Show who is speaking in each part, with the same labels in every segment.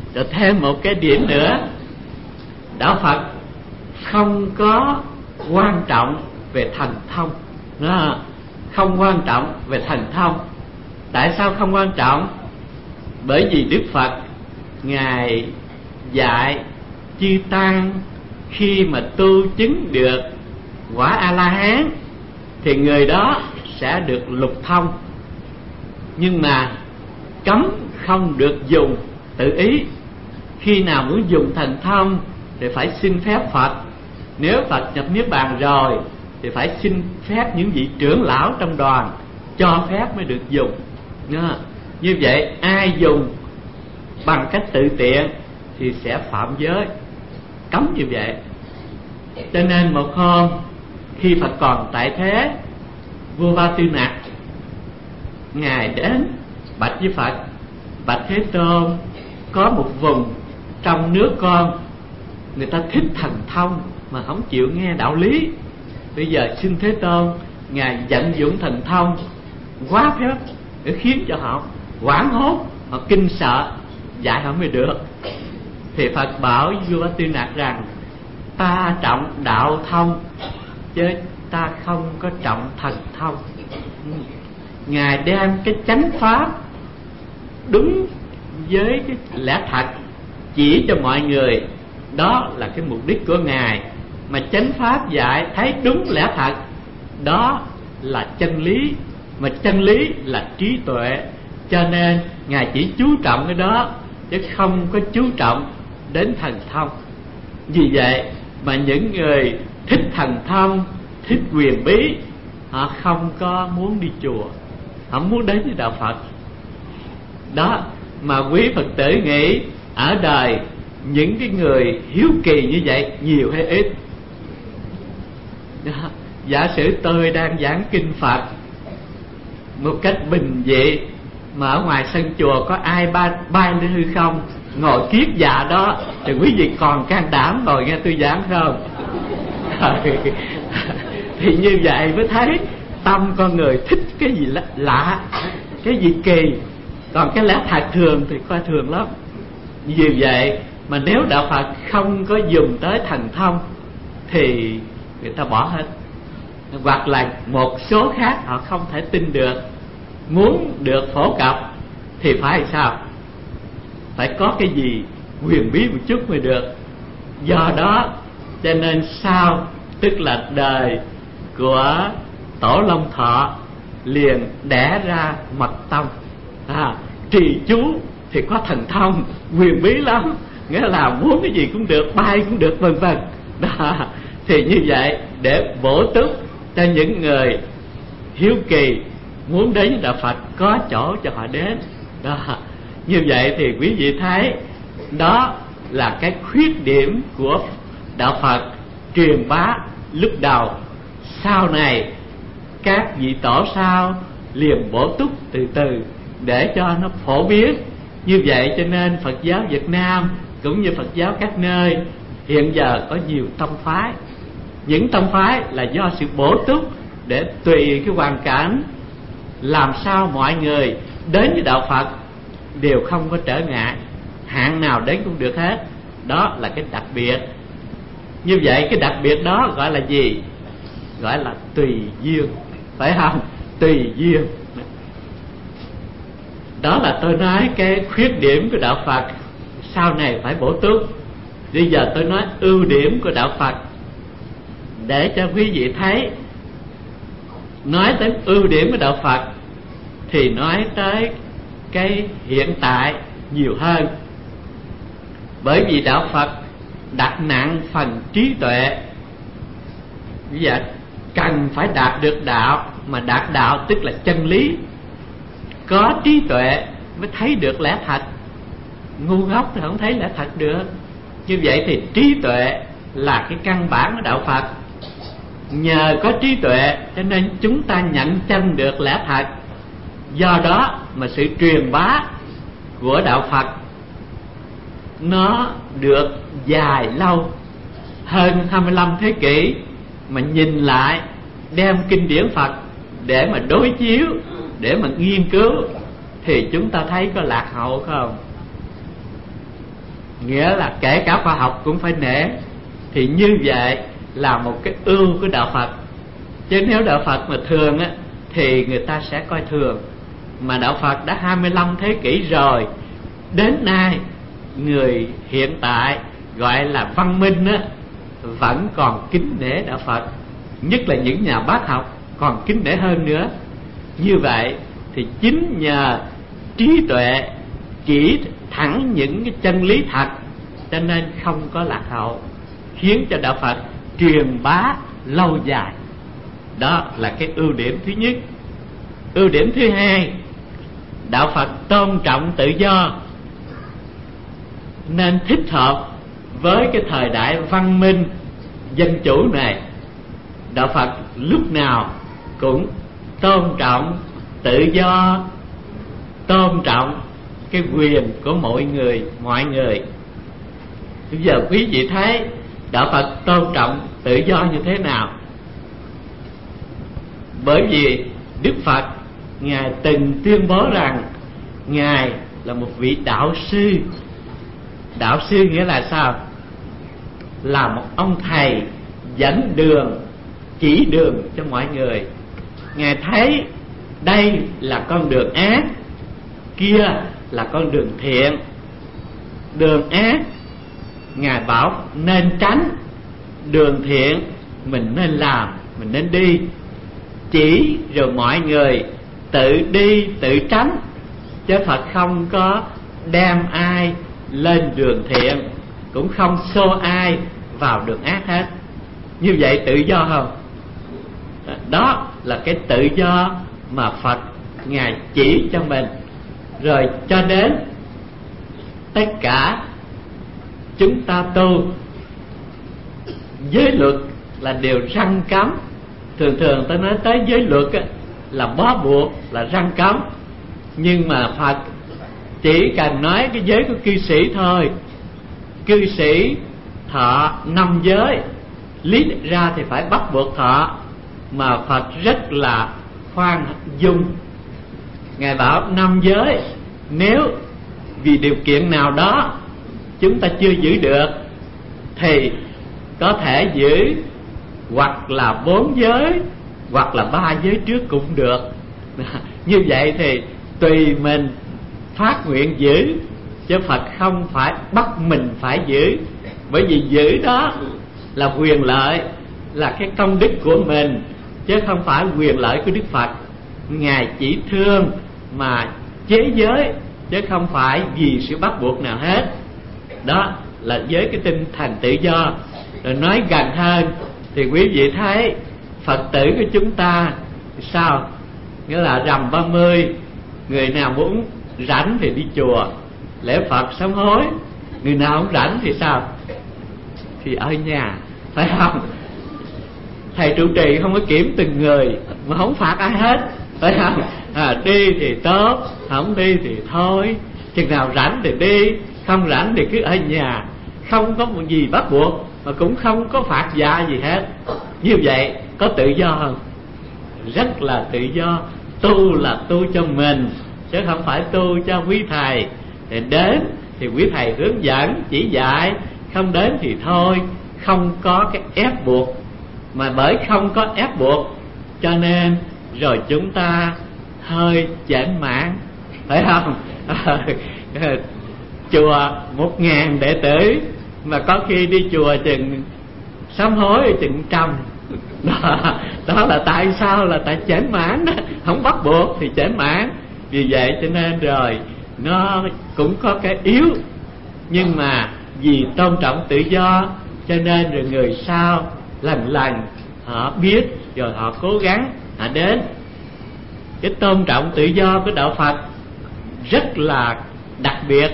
Speaker 1: Rồi thêm một cái điểm nữa, đạo Phật không có quan trọng về thần thông. Đó, không quan trọng về thần thông. Tại sao không quan trọng? Bởi vì Đức Phật Ngài dạy chư tăng khi mà tu chứng được quả A-la-hán thì người đó sẽ được lục thông. Nhưng mà cấm không được dùng tự ý. Khi nào muốn dùng thần thông thì phải xin phép Phật. Nếu Phật nhập niết bàn rồi thì phải xin phép những vị trưởng lão trong đoàn cho phép mới được dùng. Như vậy ai dùng bằng cách tự tiện thì sẽ phạm giới, cấm như vậy. Cho nên một hôm khi Phật còn tại thế, vua Ba Tư Nặc Ngài đến bạch với Phật: bạch Thế Tôn, có một vùng trong nước con người ta thích thần thông mà không chịu nghe đạo lý. Bây giờ xin Thế Tôn Ngài vận dụng thần thông quá phép để khiến cho họ hoảng hốt, họ kinh sợ, dạy họ mới được. Thì Phật bảo vua Ba Tư Nặc rằng: ta trọng đạo thông chứ ta không có trọng thần thông. Ngài đem cái chánh pháp đúng với cái lẽ thật chỉ cho mọi người, đó là cái mục đích của Ngài. Mà chánh pháp dạy thấy đúng lẽ thật, đó là chân lý. Mà chân lý là trí tuệ. Cho nên Ngài chỉ chú trọng cái đó chứ không có chú trọng đến thần thông. Vì vậy mà những người thích thần thông, thích quyền bí, họ không có muốn đi chùa, họ muốn đến với đạo Phật. Đó mà quý Phật tử nghĩ ở đời những cái người hiếu kỳ như vậy nhiều hay ít? Đó. Giả sử tôi đang giảng kinh Phật một cách bình dị, mà ở ngoài sân chùa có ai bay lên hư không ngồi kiết dạ đó, thì quý vị còn can đảm ngồi nghe tôi giảng không? Thì như vậy mới thấy tâm con người thích cái gì lạ, cái gì kỳ. Còn cái lẽ thật thường thì coi thường lắm. Vì vậy mà nếu đạo Phật không có dùng tới thần thông thì người ta bỏ hết. Hoặc là một số khác họ không thể tin được. Muốn được phổ cập thì phải sao? Phải có cái gì huyền bí một chút mới được. Do đó cho nên sau, tức là đời của Tổ Long Thọ liền đẻ ra Mật Tông. Trì chú thì có thần thông huyền bí lắm, nghĩa là muốn cái gì cũng được, bay cũng được, vân vân. Thì như vậy để bổ túc cho những người hiếu kỳ muốn đến đạo Phật có chỗ cho họ đến. Đó. Như vậy thì quý vị thấy đó là cái khuyết điểm của đạo Phật truyền bá lúc đầu. Sau này các vị tổ sau liền bổ túc từ từ để cho nó phổ biến. Như vậy cho nên Phật giáo Việt Nam cũng như Phật giáo các nơi hiện giờ có nhiều tông phái. Những tông phái là do sự bổ túc để tùy cái hoàn cảnh làm sao mọi người đến với đạo Phật đều không có trở ngại, hạng nào đến cũng được hết. Đó là cái đặc biệt. Như vậy cái đặc biệt đó gọi là gì? Gọi là tùy duyên, phải không? Tùy duyên. Đó là tôi nói cái khuyết điểm của đạo Phật sau này phải bổ túc. Bây giờ tôi nói ưu điểm của đạo Phật để cho quý vị thấy. Nói tới ưu điểm của đạo Phật thì nói tới cái hiện tại nhiều hơn. Bởi vì đạo Phật đặt nặng phần trí tuệ. Bây giờ cần phải đạt được đạo, mà đạt đạo tức là chân lý. Có trí tuệ mới thấy được lẽ thật, ngu ngốc thì không thấy lẽ thật được. Như vậy thì trí tuệ là cái căn bản của đạo Phật. Nhờ có trí tuệ cho nên chúng ta nhận chân được lẽ thật. Do đó mà sự truyền bá của đạo Phật nó được dài lâu, hơn 25 thế kỷ. Mà nhìn lại đem kinh điển Phật để mà đối chiếu, để mà nghiên cứu thì chúng ta thấy có lạc hậu không? nghĩa là kể cả khoa học cũng phải nể. Thì như vậy là một cái ưu của đạo Phật. Chứ nếu đạo Phật mà thường á thì người ta sẽ coi thường. Mà đạo Phật đã 25 thế kỷ rồi, đến nay người hiện tại gọi là văn minh á vẫn còn kính nể đạo Phật, nhất là những nhà bác học còn kính nể hơn nữa. Như vậy thì chính nhờ trí tuệ chỉ thẳng những cái chân lý thật, cho nên không có lạc hậu, khiến cho đạo Phật truyền bá lâu dài. Đó là cái ưu điểm thứ nhất. Ưu điểm thứ hai, đạo Phật tôn trọng tự do, nên thích hợp với cái thời đại văn minh dân chủ này. Đạo Phật lúc nào cũng tôn trọng tự do, tôn trọng cái quyền của mọi người. Bây giờ quý vị thấy đạo Phật tôn trọng tự do như thế nào? Bởi vì Đức Phật Ngài từng tuyên bố rằng Ngài là một vị đạo sư. Đạo sư nghĩa là sao? Là một ông thầy dẫn đường, chỉ đường cho mọi người. Ngài thấy đây là con đường ác, kia là con đường thiện. Đường ác Ngài bảo nên tránh, đường thiện mình nên làm, mình nên đi. Chỉ rồi mọi người tự đi tự tránh, chứ Phật không có đem ai lên đường thiện, cũng không xô ai vào đường ác hết. Như vậy tự do không? Đó là cái tự do mà Phật Ngài chỉ cho mình. Rồi cho đến tất cả chúng ta tu, giới luật là điều răn cấm. Thường ta nói tới giới luật là bó buộc, là răn cấm. Nhưng mà Phật chỉ cần nói cái giới của cư sĩ thôi. Cư sĩ thọ 5 giới, lý ra thì phải bắt buộc thọ, mà Phật rất là khoan dung. Ngài bảo 5 giới, nếu vì điều kiện nào đó chúng ta chưa giữ được thì có thể giữ hoặc là 4 giới, hoặc là 3 giới trước cũng được. Như vậy thì tùy mình phát nguyện giữ, chứ Phật không phải bắt mình phải giữ. Bởi vì giữ đó là quyền lợi, là cái công đức của mình, chứ không phải quyền lợi của Đức Phật. Ngài chỉ thương mà chế giới, chứ không phải vì sự bắt buộc nào hết. Đó là với cái tinh thần tự do. Rồi nói gần hơn thì quý vị thấy Phật tử của chúng ta sao? Nghĩa là rằm 30, người nào muốn rảnh thì đi chùa lễ Phật sám hối. Người nào không rảnh thì sao? Thì ở nhà, phải không? Thầy trụ trì không có kiểm từng người mà không phạt ai hết, phải không? Đi thì tốt, không đi thì thôi. Chừng nào rảnh thì đi, không rảnh thì cứ ở nhà. Không có một gì bắt buộc, mà cũng không có phạt dạ gì hết. Như vậy có tự do không? Rất là tự do. Tu là tu cho mình, chứ không phải tu cho quý thầy. Thì đến thì quý thầy hướng dẫn chỉ dạy, không đến thì thôi. Không có cái ép buộc. Mà bởi không có ép buộc cho nên rồi chúng ta hơi chểnh mãn, phải không? Chùa 1000 đệ tử mà có khi đi chùa chừng sám hối chừng 100. Đó là tại sao? Là tại chểnh mãn đó. Không bắt buộc thì chểnh mãn. Vì vậy cho nên rồi nó cũng có cái yếu. Nhưng mà vì tôn trọng tự do cho nên rồi người sau lần họ biết, rồi họ cố gắng họ đến. Cái tôn trọng tự do của đạo Phật rất là đặc biệt.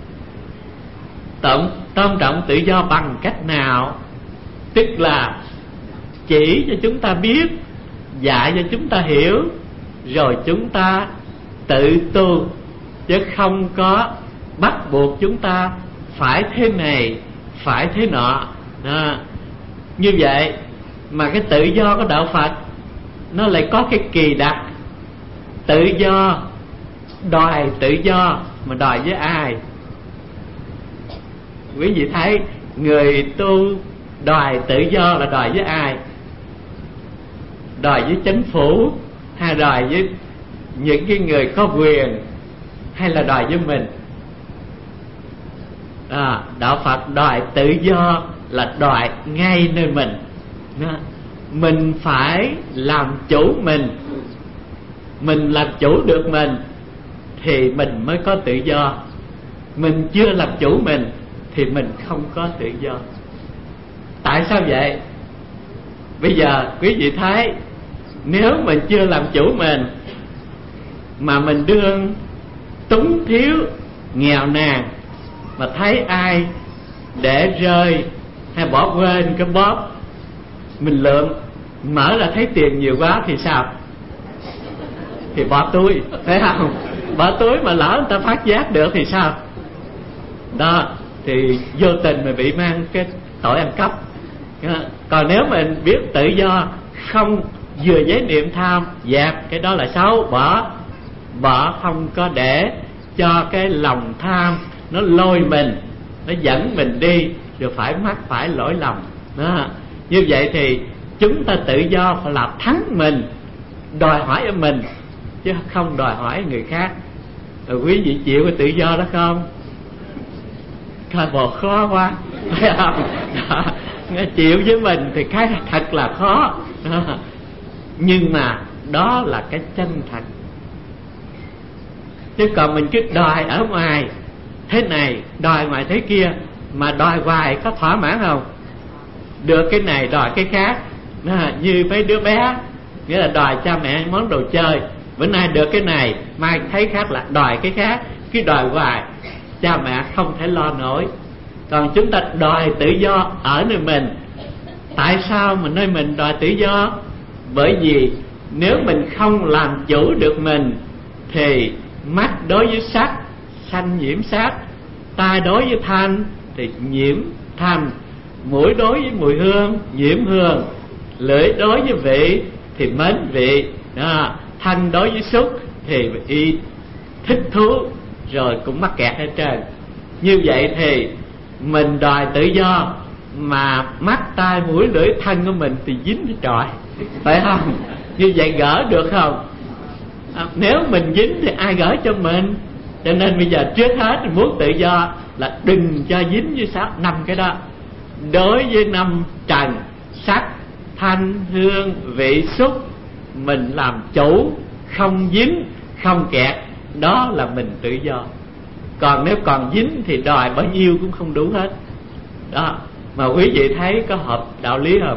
Speaker 1: Tôn trọng tự do bằng cách nào? Tức là chỉ cho chúng ta biết, dạy cho chúng ta hiểu, rồi chúng ta tự tu, chứ không có bắt buộc chúng ta phải thế này, phải thế nọ. Như vậy mà cái tự do của đạo Phật nó lại có cái kỳ đặc. Tự do, đòi tự do mà đòi với ai? quý vị thấy người tu đòi tự do là đòi với ai? Đòi với chính phủ, hay đòi với những cái người có quyền, hay là đòi với mình? Đạo Phật đòi tự do là đòi ngay nơi mình. Mình phải làm chủ mình làm chủ được mình thì mình mới có tự do. Mình chưa làm chủ mình thì mình không có tự do. Tại sao vậy? Bây giờ quý vị thấy, nếu mình chưa làm chủ mình mà mình đương túng thiếu, nghèo nàn, mà thấy ai để rơi hay bỏ quên cái bóp, mình lượm mở ra thấy tiền nhiều quá thì sao? Thì bỏ túi, thấy không? Bỏ túi mà lỡ người ta phát giác được thì sao? Đó, thì vô tình mà bị mang cái tội ăn cắp. Còn nếu mình biết tự do, không vừa với niệm tham, dẹp cái đó là xấu, bỏ không có để cho cái lòng tham nó lôi mình, nó dẫn mình đi rồi phải mắc phải lỗi lầm đó. Như vậy thì chúng ta tự do phải làm thắng mình, đòi hỏi ở mình chứ không đòi hỏi người khác. Rồi quý vị chịu cái tự do đó không? Coi bộ khó quá, thấy không? Đó. Chịu với mình thì cái thật là khó đó. Nhưng mà đó là cái chân thật. Chứ còn mình cứ đòi ở ngoài thế này, đòi ngoài thế kia, mà đòi hoài có thỏa mãn không? Được cái này đòi cái khác. Như mấy đứa bé, nghĩa là đòi cha mẹ món đồ chơi, bữa nay được cái này, mai thấy khác là đòi cái khác. Cứ đòi hoài, cha mẹ không thể lo nổi. Còn chúng ta đòi tự do ở nơi mình. Tại sao mà nơi mình đòi tự do? Bởi vì nếu mình không làm chủ được mình thì mắt đối với sắc, sanh nhiễm sắc; tai đối với thanh thì nhiễm thanh; mũi đối với mùi hương, nhiễm hương; lưỡi đối với vị thì mến vị đó. Thanh đối với xúc thì y thích thú, rồi cũng mắc kẹt hết trơn. Như vậy thì mình đòi tự do mà mắt, tai, mũi, lưỡi, thân của mình thì dính với trọi, phải không? Như vậy gỡ được không? Nếu mình dính thì ai gỡ cho mình? Cho nên bây giờ trước hết mình muốn tự do là đừng cho dính với sắc năm cái đó. Đối với năm trần, sắc, thanh, hương, vị, xúc, mình làm chủ, không dính, không kẹt, đó là mình tự do. Còn nếu còn dính thì đòi bao nhiêu cũng không đủ hết đó. Mà quý vị thấy có hợp đạo lý không?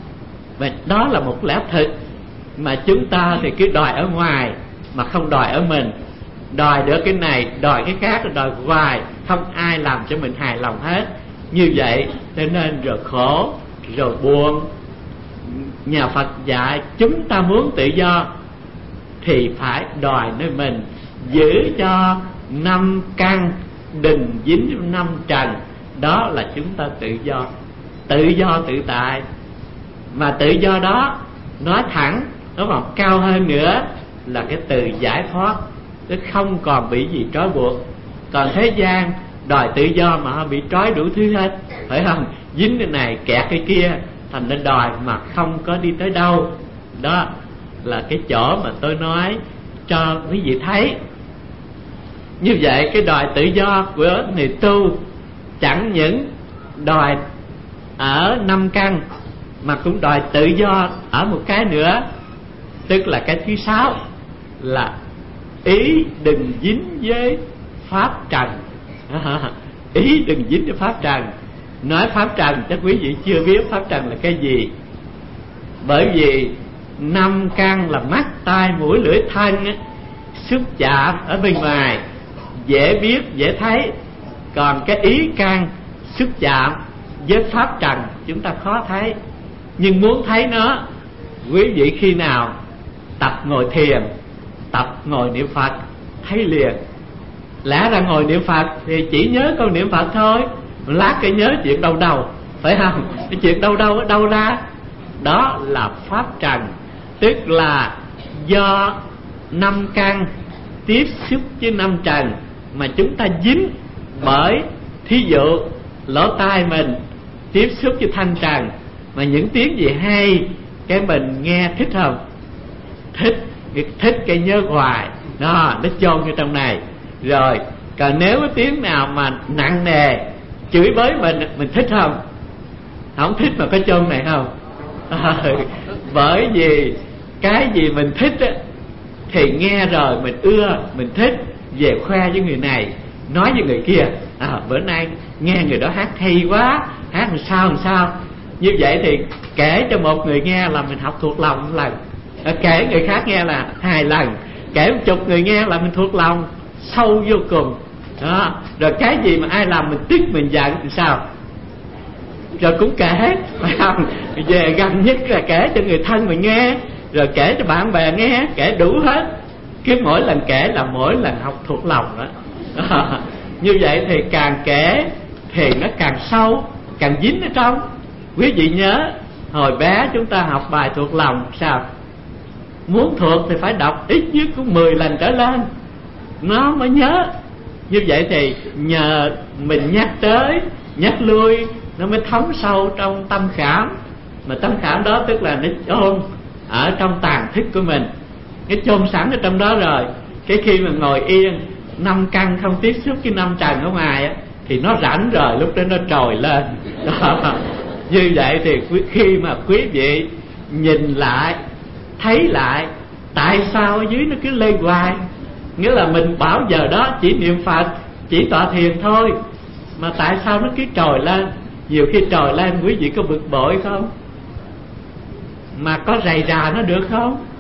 Speaker 1: Và đó là một lẽ thực. Mà chúng ta thì cứ đòi ở ngoài mà không đòi ở mình. Đòi được cái này, đòi cái khác, đòi hoài, không ai làm cho mình hài lòng hết. Như vậy cho nên rồi khổ, rồi buồn. Nhà Phật dạy chúng ta muốn tự do thì phải đòi nơi mình, giữ cho năm căn, đừng dính năm trần. Đó là chúng ta tự do. Tự do tự tại. Mà tự do đó, nói thẳng, nó còn cao hơn nữa là cái từ giải thoát. Nó không còn bị gì trói buộc. Còn thế gian đòi tự do mà họ bị trói đủ thứ hết, phải không? Dính cái này kẹt cái kia, thành nên đòi mà không có đi tới đâu. Đó là cái chỗ mà tôi nói cho quý vị thấy. Như vậy cái đòi tự do của người tu chẳng những đòi ở năm căn mà cũng đòi tự do ở một cái nữa. Tức là cái thứ 6 là ý đừng dính với pháp trần. Ý đừng dính với pháp trần. Nói pháp trần chắc quý vị chưa biết pháp trần là cái gì. Bởi vì năm căn là mắt, tai, mũi, lưỡi, thân ấy, xúc chạm ở bên ngoài dễ biết, dễ thấy. Còn cái ý căn xúc chạm với pháp trần chúng ta khó thấy. Nhưng muốn thấy nó, quý vị khi nào tập ngồi thiền, tập ngồi niệm Phật thấy liền. Lẽ ra ngồi niệm Phật thì chỉ nhớ câu niệm Phật thôi, lát cái nhớ chuyện đâu đâu, phải không? Cái chuyện đâu đâu ở đâu ra? Đó là pháp trần. Tức là do năm căn tiếp xúc với năm trần mà chúng ta dính. Bởi thí dụ lỗ tai mình tiếp xúc với thanh trần, mà những tiếng gì hay cái mình nghe thích không? Thích cái nhớ hoài đó, nó chôn ở trong này. Rồi còn nếu cái tiếng nào mà nặng nề chửi bới mình thích không? Không thích mà có chôn này không? Bởi vì cái gì mình thích á, thì nghe rồi mình ưa, mình thích, về khoe với người này, nói với người kia, bữa nay nghe người đó hát hay quá, hát làm sao. Như vậy thì kể cho một người nghe là mình học thuộc lòng một lần, kể người khác nghe là 2 lần, kể 10 người nghe là mình thuộc lòng sâu vô cùng đó. Rồi cái gì mà ai làm mình tức mình giận thì sao? Rồi cũng kể, phải không? Về gần nhất là kể cho người thân mình nghe, rồi kể cho bạn bè nghe, kể đủ hết. Cứ mỗi lần kể là mỗi lần học thuộc lòng đó. Như vậy thì càng kể thì nó càng sâu, càng dính ở trong. Quý vị nhớ hồi bé chúng ta học bài thuộc lòng sao? Muốn thuộc thì phải đọc ít nhất cũng 10 lần trở lên nó mới nhớ. Như vậy thì nhờ mình nhắc tới nhắc lui nó mới thấm sâu trong tâm khảm. Mà tâm khảm đó tức là nó chôn ở trong tàn thức của mình, cái chôn sẵn ở trong đó rồi. Cái khi mà ngồi yên 5 căn không tiếp xúc với 5 trần ở ngoài á, thì nó rảnh rồi, lúc đó nó trồi lên đó. Như vậy thì khi mà quý vị nhìn lại, thấy lại tại sao ở dưới nó cứ lên hoài, nghĩa là mình bảo giờ đó chỉ niệm Phật, chỉ tọa thiền thôi, mà tại sao nó cứ trồi lên? Nhiều khi trồi lên quý vị có bực bội không? Mà có rầy rà nó được không?